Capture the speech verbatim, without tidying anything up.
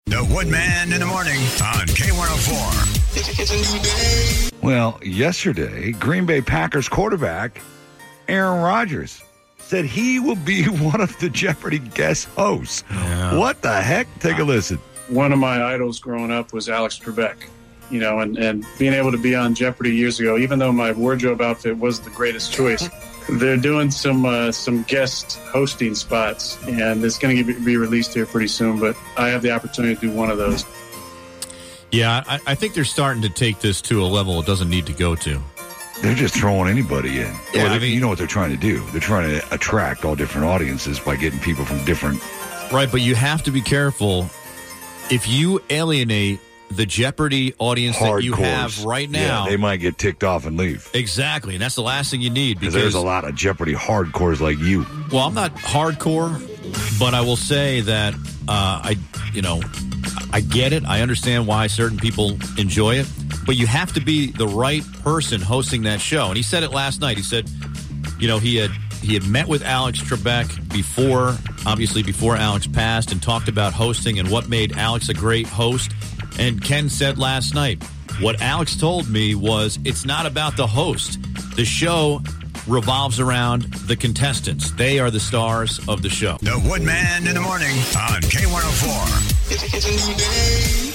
The Woodman in the Morning on K one oh four. It's, it's a new day. Well, yesterday, Green Bay Packers quarterback Aaron Rodgers said he will be one of the Jeopardy guest hosts. Yeah. What the heck? Take a listen. One of my idols growing up was Alex Trebek, you know, and, and being able to be on Jeopardy years ago, even though my wardrobe outfit was the greatest choice, they're doing some uh, some guest hosting spots, and it's going to be released here pretty soon, but I have the opportunity to do one of those. Yeah, I, I think they're starting to take this to a level it doesn't need to go to. They're just throwing anybody in. Yeah, well, I mean, you know what they're trying to do. They're trying to attract all different audiences by getting people from different... Right, but you have to be careful. If you alienate the Jeopardy audience that you have right now... Yeah, they might get ticked off and leave. Exactly, and that's the last thing you need. Because there's a lot of Jeopardy hardcores like you. Well, I'm not hardcore, but I will say that uh, I, you know, I get it. I understand why certain people enjoy it. But you have to be the right person hosting that show. And he said it last night. He said, you know, he had he had met with Alex Trebek before, obviously before Alex passed, and talked about hosting and what made Alex a great host. And Ken said last night, what Alex told me was it's not about the host. The show revolves around the contestants. They are the stars of the show. The Woodman in the Morning on K one oh four. It's, it's a new day.